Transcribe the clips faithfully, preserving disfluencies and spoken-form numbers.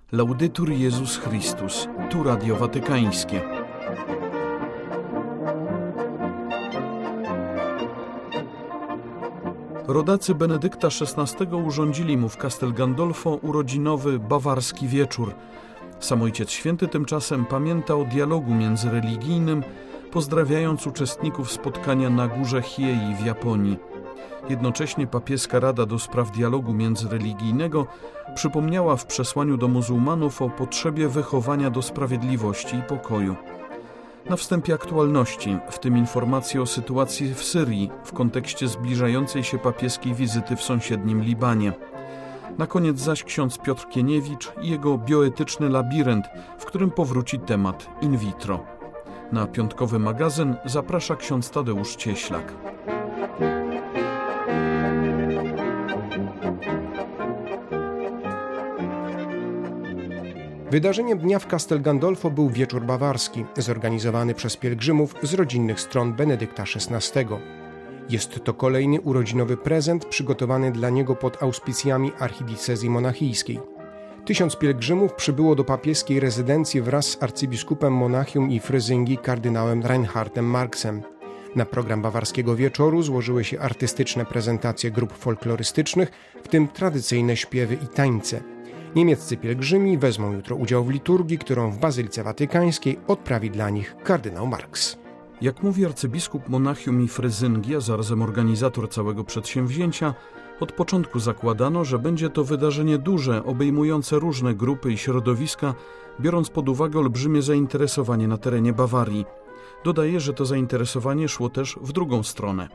Laudetur Jezus Chrystus, tu Radio Watykańskie. Rodacy Benedykta szesnastego urządzili mu w Castel Gandolfo urodzinowy bawarski wieczór. Sam Ojciec Święty tymczasem pamięta o dialogu międzyreligijnym, pozdrawiając uczestników spotkania na górze Hiei w Japonii. Jednocześnie papieska Rada do spraw dialogu międzyreligijnego przypomniała w przesłaniu do muzułmanów o potrzebie wychowania do sprawiedliwości i pokoju. Na wstępie aktualności, w tym informacje o sytuacji w Syrii w kontekście zbliżającej się papieskiej wizyty w sąsiednim Libanie. Na koniec zaś ksiądz Piotr Kieniewicz i jego bioetyczny labirynt, w którym powróci temat in vitro. Na piątkowy magazyn zaprasza ksiądz Tadeusz Cieślak. Wydarzeniem dnia w Castel Gandolfo był wieczór bawarski, zorganizowany przez pielgrzymów z rodzinnych stron Benedykta szesnastego. Jest to kolejny urodzinowy prezent przygotowany dla niego pod auspicjami archidiecezji monachijskiej. Tysiąc pielgrzymów przybyło do papieskiej rezydencji wraz z arcybiskupem Monachium i Fryzyngi kardynałem Reinhardem Marksem. Na program bawarskiego wieczoru złożyły się artystyczne prezentacje grup folklorystycznych, w tym tradycyjne śpiewy i tańce. Niemieccy pielgrzymi wezmą jutro udział w liturgii, którą w Bazylice Watykańskiej odprawi dla nich kardynał Marks. Jak mówi arcybiskup Monachium i Fryzyngi, a zarazem organizator całego przedsięwzięcia, od początku zakładano, że będzie to wydarzenie duże, obejmujące różne grupy i środowiska, biorąc pod uwagę olbrzymie zainteresowanie na terenie Bawarii. Dodaje, że to zainteresowanie szło też w drugą stronę.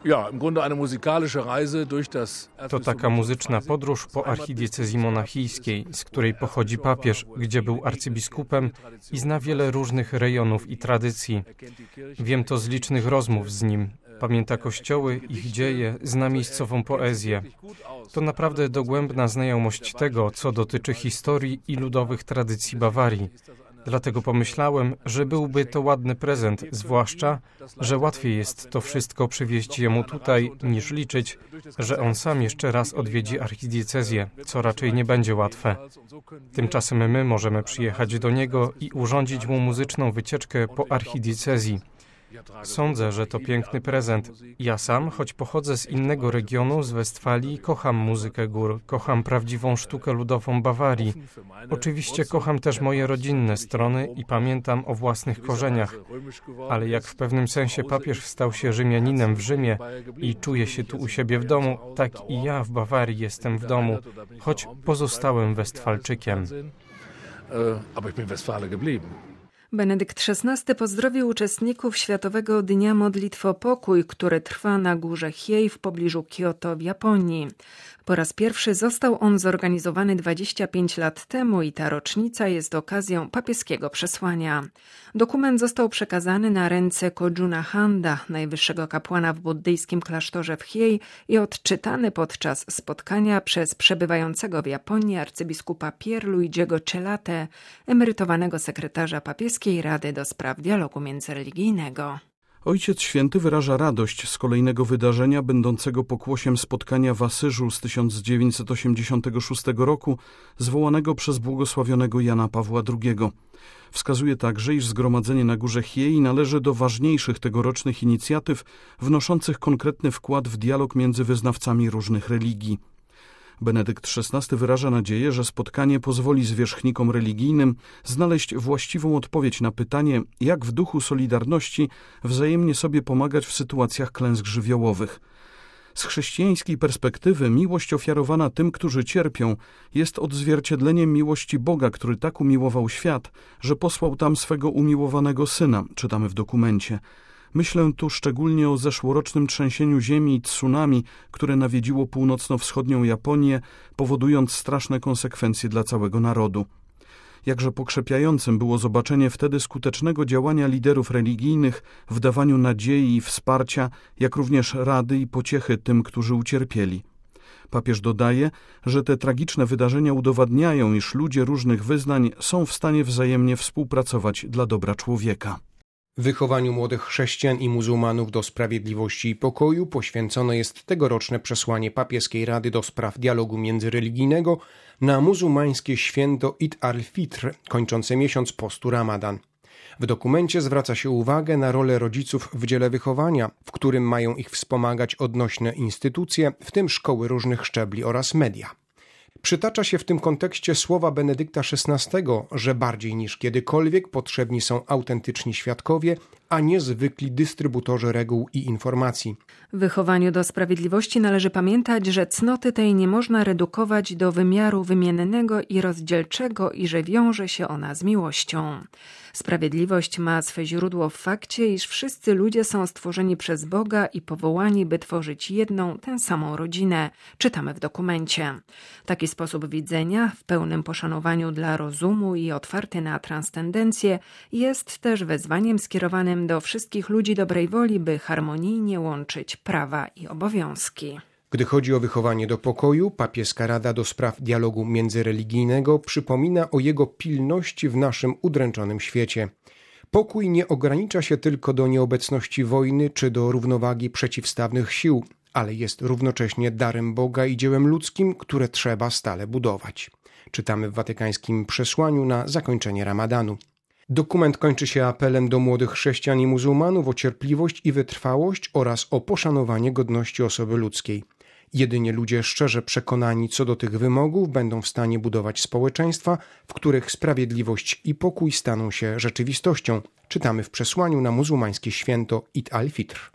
To taka muzyczna podróż po archidiecezji monachijskiej, z której pochodzi papież, gdzie był arcybiskupem i zna wiele różnych rejonów i tradycji. Wiem to z licznych rozmów z nim. Pamięta kościoły, ich dzieje, zna miejscową poezję. To naprawdę dogłębna znajomość tego, co dotyczy historii i ludowych tradycji Bawarii. Dlatego pomyślałem, że byłby to ładny prezent, zwłaszcza, że łatwiej jest to wszystko przywieźć jemu tutaj, niż liczyć, że on sam jeszcze raz odwiedzi archidiecezję, co raczej nie będzie łatwe. Tymczasem my możemy przyjechać do niego i urządzić mu muzyczną wycieczkę po archidiecezji. Sądzę, że to piękny prezent. Ja sam, choć pochodzę z innego regionu, z Westfalii, kocham muzykę gór, kocham prawdziwą sztukę ludową Bawarii. Oczywiście kocham też moje rodzinne strony i pamiętam o własnych korzeniach. Ale jak w pewnym sensie papież stał się Rzymianinem w Rzymie i czuje się tu u siebie w domu, tak i ja w Bawarii jestem w domu, choć pozostałem Westfalczykiem. Benedykt szesnasty pozdrowił uczestników Światowego Dnia Modlitw o Pokój, który trwa na górze Hiei w pobliżu Kyoto w Japonii. Po raz pierwszy został on zorganizowany dwadzieścia pięć lat temu i ta rocznica jest okazją papieskiego przesłania. Dokument został przekazany na ręce Kojuna Handa, najwyższego kapłana w buddyjskim klasztorze w Hiei i odczytany podczas spotkania przez przebywającego w Japonii arcybiskupa Pierluigiego Cellatę, emerytowanego sekretarza papieskiej Rady do spraw dialogu międzyreligijnego. Ojciec Święty wyraża radość z kolejnego wydarzenia będącego pokłosiem spotkania w Asyżu z tysiąc dziewięćset osiemdziesiątego szóstego roku, zwołanego przez błogosławionego Jana Pawła drugiego. Wskazuje także, iż zgromadzenie na górze Hiei należy do ważniejszych tegorocznych inicjatyw wnoszących konkretny wkład w dialog między wyznawcami różnych religii. Benedykt szesnasty wyraża nadzieję, że spotkanie pozwoli zwierzchnikom religijnym znaleźć właściwą odpowiedź na pytanie, jak w duchu solidarności wzajemnie sobie pomagać w sytuacjach klęsk żywiołowych. Z chrześcijańskiej perspektywy miłość ofiarowana tym, którzy cierpią, jest odzwierciedleniem miłości Boga, który tak umiłował świat, że posłał tam swego umiłowanego Syna, czytamy w dokumencie. Myślę tu szczególnie o zeszłorocznym trzęsieniu ziemi i tsunami, które nawiedziło północno-wschodnią Japonię, powodując straszne konsekwencje dla całego narodu. Jakże pokrzepiającym było zobaczenie wtedy skutecznego działania liderów religijnych w dawaniu nadziei i wsparcia, jak również rady i pociechy tym, którzy ucierpieli. Papież dodaje, że te tragiczne wydarzenia udowadniają, iż ludzie różnych wyznań są w stanie wzajemnie współpracować dla dobra człowieka. Wychowaniu młodych chrześcijan i muzułmanów do sprawiedliwości i pokoju poświęcone jest tegoroczne przesłanie Papieskiej Rady do Spraw Dialogu Międzyreligijnego na muzułmańskie święto Id al-Fitr, kończące miesiąc postu Ramadan. W dokumencie zwraca się uwagę na rolę rodziców w dziele wychowania, w którym mają ich wspomagać odnośne instytucje, w tym szkoły różnych szczebli oraz media. Przytacza się w tym kontekście słowa Benedykta szesnastego, że bardziej niż kiedykolwiek potrzebni są autentyczni świadkowie, a nie zwykli dystrybutorzy reguł i informacji. W wychowaniu do sprawiedliwości należy pamiętać, że cnoty tej nie można redukować do wymiaru wymiennego i rozdzielczego i że wiąże się ona z miłością. Sprawiedliwość ma swe źródło w fakcie, iż wszyscy ludzie są stworzeni przez Boga i powołani, by tworzyć jedną, tę samą rodzinę. Czytamy w dokumencie. Taki sposób widzenia, w pełnym poszanowaniu dla rozumu i otwarty na transcendencję, jest też wezwaniem skierowanym do wszystkich ludzi dobrej woli, by harmonijnie łączyć prawa i obowiązki. Gdy chodzi o wychowanie do pokoju, Papieska Rada do Spraw Dialogu Międzyreligijnego przypomina o jego pilności w naszym udręczonym świecie. Pokój nie ogranicza się tylko do nieobecności wojny czy do równowagi przeciwstawnych sił, ale jest równocześnie darem Boga i dziełem ludzkim, które trzeba stale budować. Czytamy w watykańskim przesłaniu na zakończenie Ramadanu. Dokument kończy się apelem do młodych chrześcijan i muzułmanów o cierpliwość i wytrwałość oraz o poszanowanie godności osoby ludzkiej. Jedynie ludzie szczerze przekonani co do tych wymogów będą w stanie budować społeczeństwa, w których sprawiedliwość i pokój staną się rzeczywistością. Czytamy w przesłaniu na muzułmańskie święto Id al-Fitr.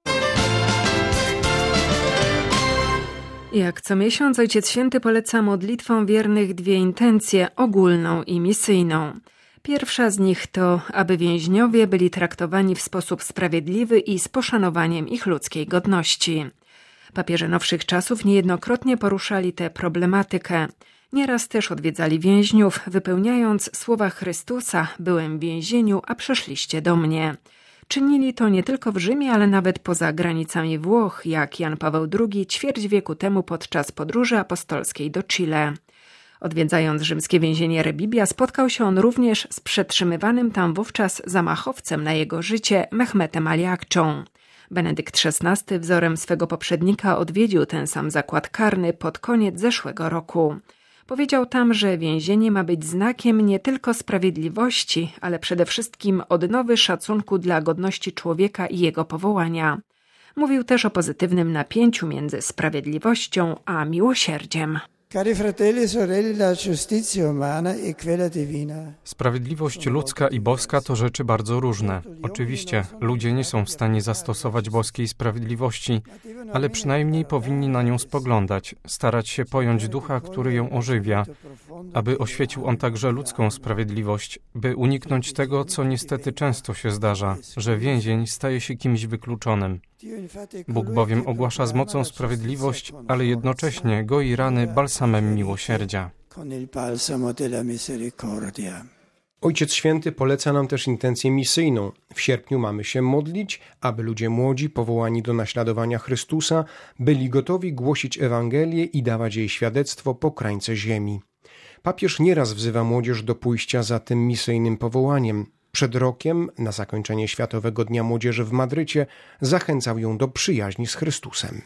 Jak co miesiąc Ojciec Święty poleca modlitwom wiernych dwie intencje, ogólną i misyjną. Pierwsza z nich to, aby więźniowie byli traktowani w sposób sprawiedliwy i z poszanowaniem ich ludzkiej godności. Papieże nowszych czasów niejednokrotnie poruszali tę problematykę. Nieraz też odwiedzali więźniów, wypełniając słowa Chrystusa: byłem w więzieniu, a przeszliście do mnie. Czynili to nie tylko w Rzymie, ale nawet poza granicami Włoch, jak Jan Paweł drugi ćwierć wieku temu podczas podróży apostolskiej do Chile. Odwiedzając rzymskie więzienie Rebibbia, spotkał się on również z przetrzymywanym tam wówczas zamachowcem na jego życie Mehmetem Ali Akczą. Benedykt szesnasty wzorem swego poprzednika odwiedził ten sam zakład karny pod koniec zeszłego roku. Powiedział tam, że więzienie ma być znakiem nie tylko sprawiedliwości, ale przede wszystkim odnowy szacunku dla godności człowieka i jego powołania. Mówił też o pozytywnym napięciu między sprawiedliwością a miłosierdziem. Sprawiedliwość ludzka i boska to rzeczy bardzo różne. Oczywiście ludzie nie są w stanie zastosować boskiej sprawiedliwości, ale przynajmniej powinni na nią spoglądać, starać się pojąć ducha, który ją ożywia, aby oświecił on także ludzką sprawiedliwość, by uniknąć tego, co niestety często się zdarza, że więzień staje się kimś wykluczonym. Bóg bowiem ogłasza z mocą sprawiedliwość, ale jednocześnie goi rany balsamem miłosierdzia. Ojciec Święty poleca nam też intencję misyjną. W sierpniu mamy się modlić, aby ludzie młodzi, powołani do naśladowania Chrystusa, byli gotowi głosić Ewangelię i dawać jej świadectwo po krańce ziemi. Papież nieraz wzywa młodzież do pójścia za tym misyjnym powołaniem. Przed rokiem, na zakończenie Światowego Dnia Młodzieży w Madrycie, zachęcał ją do przyjaźni z Chrystusem.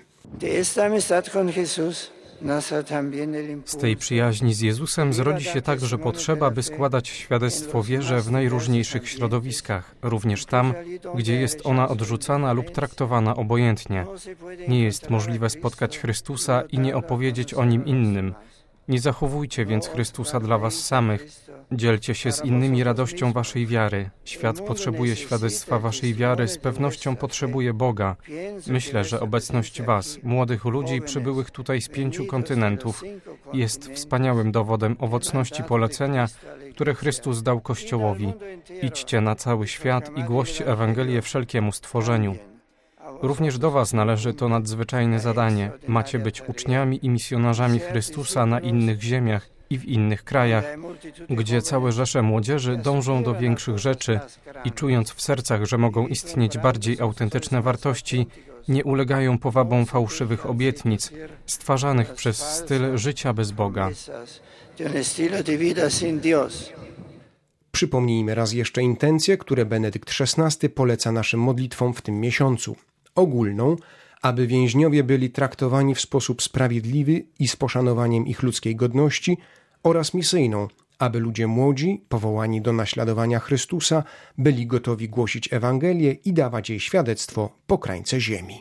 Z tej przyjaźni z Jezusem zrodzi się także potrzeba, by składać świadectwo wierze w najróżniejszych środowiskach, również tam, gdzie jest ona odrzucana lub traktowana obojętnie. Nie jest możliwe spotkać Chrystusa i nie opowiedzieć o Nim innym. Nie zachowujcie więc Chrystusa dla was samych. Dzielcie się z innymi radością waszej wiary. Świat potrzebuje świadectwa waszej wiary, z pewnością potrzebuje Boga. Myślę, że obecność was, młodych ludzi przybyłych tutaj z pięciu kontynentów, jest wspaniałym dowodem owocności polecenia, które Chrystus dał Kościołowi. Idźcie na cały świat i głoście Ewangelię wszelkiemu stworzeniu. Również do was należy to nadzwyczajne zadanie. Macie być uczniami i misjonarzami Chrystusa na innych ziemiach i w innych krajach, gdzie całe rzesze młodzieży dążą do większych rzeczy i czując w sercach, że mogą istnieć bardziej autentyczne wartości, nie ulegają powabom fałszywych obietnic, stwarzanych przez styl życia bez Boga. Przypomnijmy raz jeszcze intencje, które Benedykt szesnasty poleca naszym modlitwom w tym miesiącu. Ogólną, aby więźniowie byli traktowani w sposób sprawiedliwy i z poszanowaniem ich ludzkiej godności, oraz misyjną, aby ludzie młodzi, powołani do naśladowania Chrystusa, byli gotowi głosić Ewangelię i dawać jej świadectwo po krańce ziemi.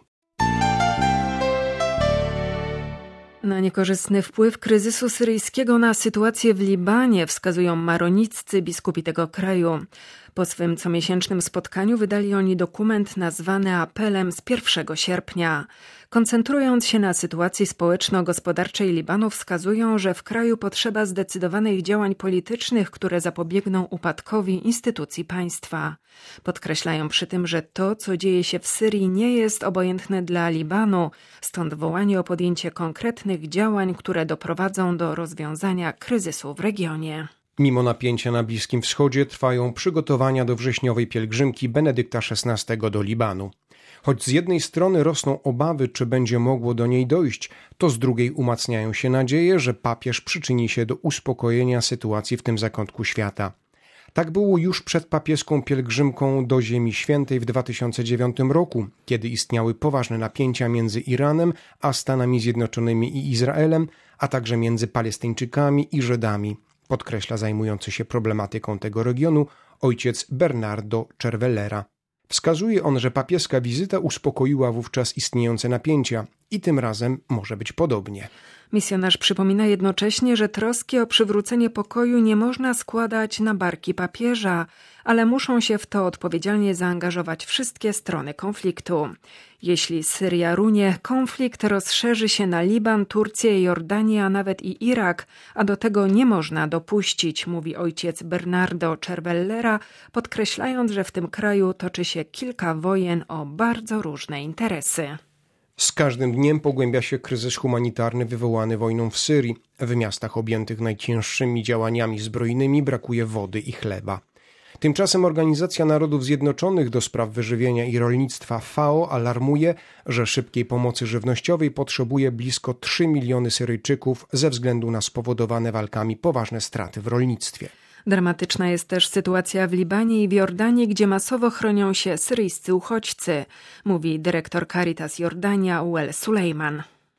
Na niekorzystny wpływ kryzysu syryjskiego na sytuację w Libanie wskazują maroniccy biskupi tego kraju. Po swym comiesięcznym spotkaniu wydali oni dokument nazwany apelem z pierwszego sierpnia. Koncentrując się na sytuacji społeczno-gospodarczej Libanu, wskazują, że w kraju potrzeba zdecydowanych działań politycznych, które zapobiegną upadkowi instytucji państwa. Podkreślają przy tym, że to, co dzieje się w Syrii, nie jest obojętne dla Libanu, stąd wołanie o podjęcie konkretnych działań, które doprowadzą do rozwiązania kryzysu w regionie. Mimo napięcia na Bliskim Wschodzie trwają przygotowania do wrześniowej pielgrzymki Benedykta szesnastego do Libanu. Choć z jednej strony rosną obawy, czy będzie mogło do niej dojść, to z drugiej umacniają się nadzieje, że papież przyczyni się do uspokojenia sytuacji w tym zakątku świata. Tak było już przed papieską pielgrzymką do Ziemi Świętej w dwa tysiące dziewiątym roku, kiedy istniały poważne napięcia między Iranem a Stanami Zjednoczonymi i Izraelem, a także między Palestyńczykami i Żydami, podkreśla zajmujący się problematyką tego regionu ojciec Bernardo Cervellera. Wskazuje on, że papieska wizyta uspokoiła wówczas istniejące napięcia i tym razem może być podobnie. Misjonarz przypomina jednocześnie, że troski o przywrócenie pokoju nie można składać na barki papieża, ale muszą się w to odpowiedzialnie zaangażować wszystkie strony konfliktu. Jeśli Syria runie, konflikt rozszerzy się na Liban, Turcję, Jordanię, a nawet i Irak, a do tego nie można dopuścić, mówi ojciec Bernardo Cervellera, podkreślając, że w tym kraju toczy się kilka wojen o bardzo różne interesy. Z każdym dniem pogłębia się kryzys humanitarny wywołany wojną w Syrii. W miastach objętych najcięższymi działaniami zbrojnymi brakuje wody i chleba. Tymczasem Organizacja Narodów Zjednoczonych do spraw wyżywienia i rolnictwa F A O alarmuje, że szybkiej pomocy żywnościowej potrzebuje blisko trzy miliony Syryjczyków ze względu na spowodowane walkami poważne straty w rolnictwie. Dramatyczna jest też sytuacja w Libanie i w Jordanii, gdzie masowo chronią się syryjscy uchodźcy, mówi dyrektor Caritas Jordania Uel Sulejman.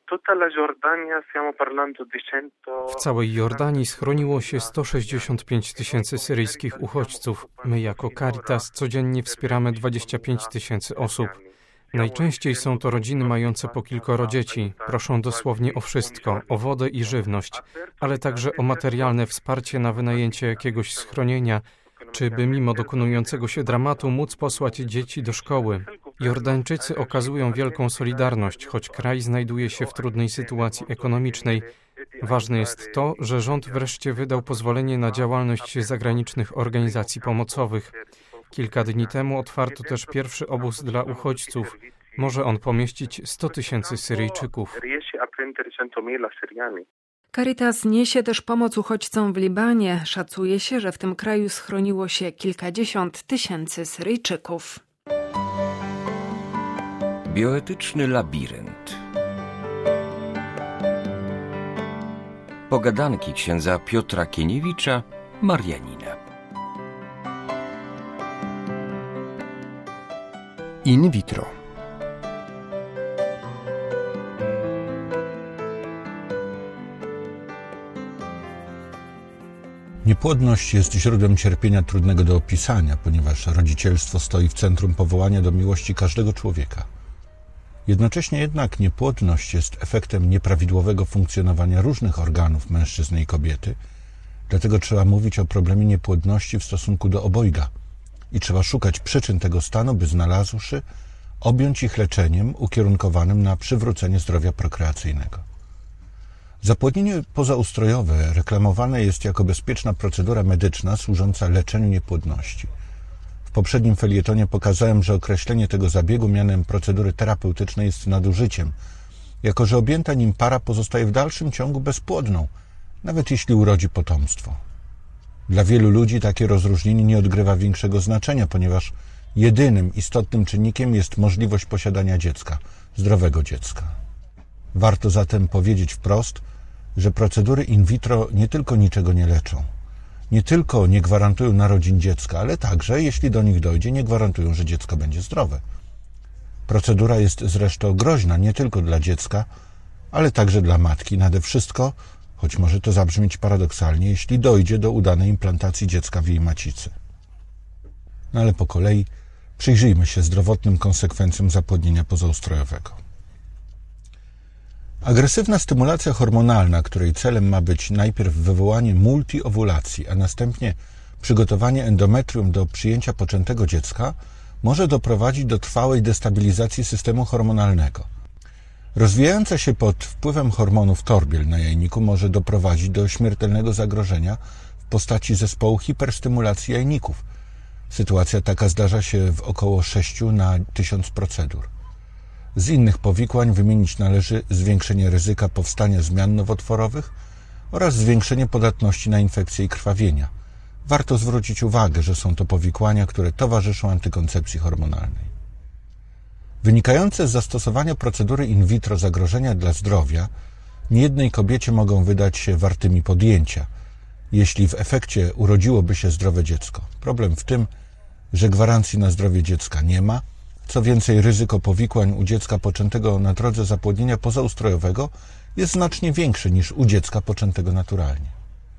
W całej Jordanii schroniło się sto sześćdziesiąt pięć tysięcy syryjskich uchodźców. My jako Caritas codziennie wspieramy dwadzieścia pięć tysięcy osób. Najczęściej są to rodziny mające po kilkoro dzieci. Proszą dosłownie o wszystko, o wodę i żywność, ale także o materialne wsparcie na wynajęcie jakiegoś schronienia, czy by mimo dokonującego się dramatu móc posłać dzieci do szkoły. Jordańczycy okazują wielką solidarność, choć kraj znajduje się w trudnej sytuacji ekonomicznej. Ważne jest to, że rząd wreszcie wydał pozwolenie na działalność zagranicznych organizacji pomocowych. Kilka dni temu otwarto też pierwszy obóz dla uchodźców. Może on pomieścić sto tysięcy Syryjczyków. Caritas niesie też pomoc uchodźcom w Libanie. Szacuje się, że w tym kraju schroniło się kilkadziesiąt tysięcy Syryjczyków. Bioetyczny labirynt. Pogadanki księdza Piotra Kieniewicza, Marianina. In vitro. Niepłodność jest źródłem cierpienia trudnego do opisania, ponieważ rodzicielstwo stoi w centrum powołania do miłości każdego człowieka. Jednocześnie jednak niepłodność jest efektem nieprawidłowego funkcjonowania różnych organów mężczyzny i kobiety, dlatego trzeba mówić o problemie niepłodności w stosunku do obojga i trzeba szukać przyczyn tego stanu, by znalazłszy, objąć ich leczeniem ukierunkowanym na przywrócenie zdrowia prokreacyjnego. Zapłodnienie pozaustrojowe reklamowane jest jako bezpieczna procedura medyczna służąca leczeniu niepłodności. W poprzednim felietonie pokazałem, że określenie tego zabiegu mianem procedury terapeutycznej jest nadużyciem, jako że objęta nim para pozostaje w dalszym ciągu bezpłodną, nawet jeśli urodzi potomstwo. Dla wielu ludzi takie rozróżnienie nie odgrywa większego znaczenia, ponieważ jedynym istotnym czynnikiem jest możliwość posiadania dziecka, zdrowego dziecka. Warto zatem powiedzieć wprost, że procedury in vitro nie tylko niczego nie leczą. nie tylko nie gwarantują narodzin dziecka, ale także, jeśli do nich dojdzie, nie gwarantują, że dziecko będzie zdrowe. Procedura jest zresztą groźna nie tylko dla dziecka, ale także dla matki. Nade wszystko, choć może to zabrzmieć paradoksalnie, jeśli dojdzie do udanej implantacji dziecka w jej macicy. No ale po kolei przyjrzyjmy się zdrowotnym konsekwencjom zapłodnienia pozaustrojowego. Agresywna stymulacja hormonalna, której celem ma być najpierw wywołanie multiowulacji, a następnie przygotowanie endometrium do przyjęcia poczętego dziecka, może doprowadzić do trwałej destabilizacji systemu hormonalnego. Rozwijająca się pod wpływem hormonów torbiel na jajniku może doprowadzić do śmiertelnego zagrożenia w postaci zespołu hiperstymulacji jajników. Sytuacja taka zdarza się w około sześciu na tysiąc procedur. Z innych powikłań wymienić należy zwiększenie ryzyka powstania zmian nowotworowych oraz zwiększenie podatności na infekcje i krwawienia. Warto zwrócić uwagę, że są to powikłania, które towarzyszą antykoncepcji hormonalnej. Wynikające z zastosowania procedury in vitro zagrożenia dla zdrowia niejednej kobiecie mogą wydać się wartymi podjęcia, jeśli w efekcie urodziłoby się zdrowe dziecko. Problem w tym, że gwarancji na zdrowie dziecka nie ma. Co więcej, ryzyko powikłań u dziecka poczętego na drodze zapłodnienia pozaustrojowego jest znacznie większe niż u dziecka poczętego naturalnie.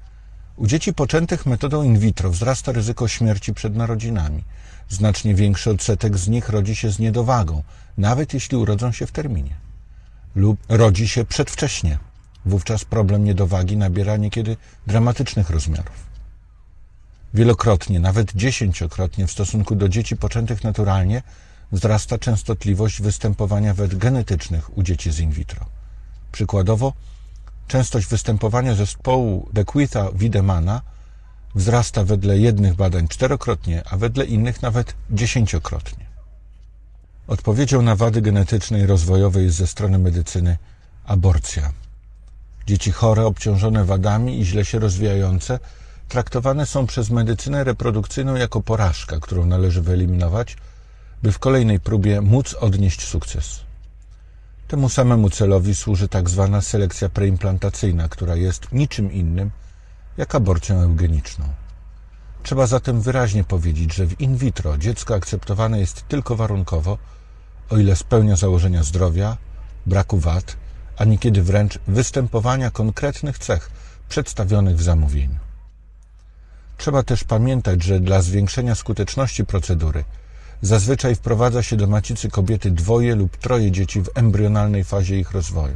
U dzieci poczętych metodą in vitro wzrasta ryzyko śmierci przed narodzinami. Znacznie większy odsetek z nich rodzi się z niedowagą, nawet jeśli urodzą się w terminie. Lub rodzi się przedwcześnie. Wówczas problem niedowagi nabiera niekiedy dramatycznych rozmiarów. Wielokrotnie, nawet dziesięciokrotnie w stosunku do dzieci poczętych naturalnie wzrasta częstotliwość występowania wad genetycznych u dzieci z in vitro. Przykładowo, częstość występowania zespołu Bequeatha-Wiedemana wzrasta wedle jednych badań czterokrotnie, a wedle innych nawet dziesięciokrotnie. Odpowiedzią na wady genetyczne i rozwojowe jest ze strony medycyny aborcja. Dzieci chore, obciążone wadami i źle się rozwijające traktowane są przez medycynę reprodukcyjną jako porażka, którą należy wyeliminować, by w kolejnej próbie móc odnieść sukces. Temu samemu celowi służy tak zwana selekcja preimplantacyjna, która jest niczym innym jak aborcją eugeniczną. Trzeba zatem wyraźnie powiedzieć, że w in vitro dziecko akceptowane jest tylko warunkowo, o ile spełnia założenia zdrowia, braku wad, a niekiedy wręcz występowania konkretnych cech przedstawionych w zamówieniu. Trzeba też pamiętać, że dla zwiększenia skuteczności procedury zazwyczaj wprowadza się do macicy kobiety dwoje lub troje dzieci w embrionalnej fazie ich rozwoju.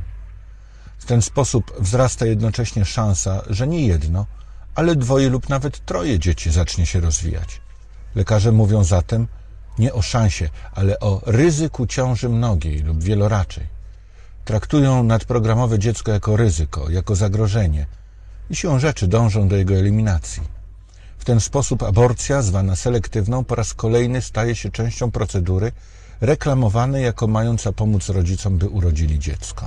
W ten sposób wzrasta jednocześnie szansa, że nie jedno, ale dwoje lub nawet troje dzieci zacznie się rozwijać. Lekarze mówią zatem nie o szansie, ale o ryzyku ciąży mnogiej lub wieloraczej. Traktują nadprogramowe dziecko jako ryzyko, jako zagrożenie i siłą rzeczy dążą do jego eliminacji. W ten sposób aborcja, zwana selektywną, po raz kolejny staje się częścią procedury reklamowanej jako mająca pomóc rodzicom, by urodzili dziecko.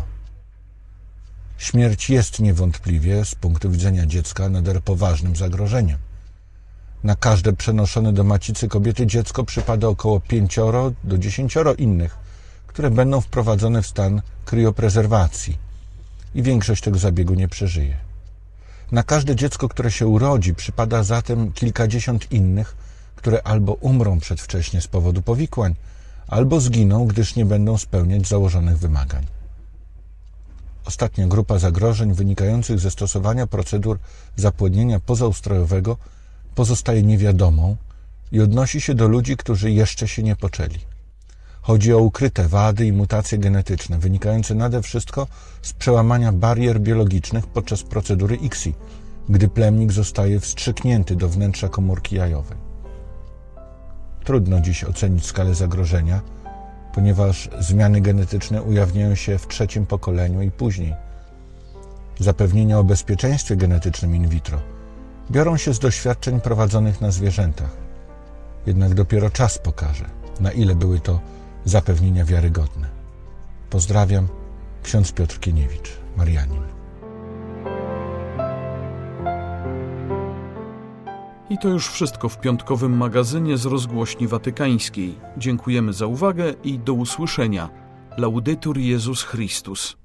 Śmierć jest niewątpliwie z punktu widzenia dziecka nader poważnym zagrożeniem. Na każde przenoszone do macicy kobiety dziecko przypada około pięcioro do dziesięcioro innych, które będą wprowadzone w stan krioprezerwacji i większość tego zabiegu nie przeżyje. Na każde dziecko, które się urodzi, przypada zatem kilkadziesiąt innych, które albo umrą przedwcześnie z powodu powikłań, albo zginą, gdyż nie będą spełniać założonych wymagań. Ostatnia grupa zagrożeń wynikających ze stosowania procedur zapłodnienia pozaustrojowego pozostaje niewiadomą i odnosi się do ludzi, którzy jeszcze się nie poczęli. Chodzi o ukryte wady i mutacje genetyczne, wynikające nade wszystko z przełamania barier biologicznych podczas procedury I C S I, gdy plemnik zostaje wstrzyknięty do wnętrza komórki jajowej. Trudno dziś ocenić skalę zagrożenia, ponieważ zmiany genetyczne ujawniają się w trzecim pokoleniu i później. Zapewnienia o bezpieczeństwie genetycznym in vitro biorą się z doświadczeń prowadzonych na zwierzętach. Jednak dopiero czas pokaże, na ile były to zapewnienia wiarygodne. Pozdrawiam, ksiądz Piotr Kieniewicz, Marianin. I to już wszystko w piątkowym magazynie z Rozgłośni Watykańskiej. Dziękujemy za uwagę i do usłyszenia. Laudetur Jezus Chrystus.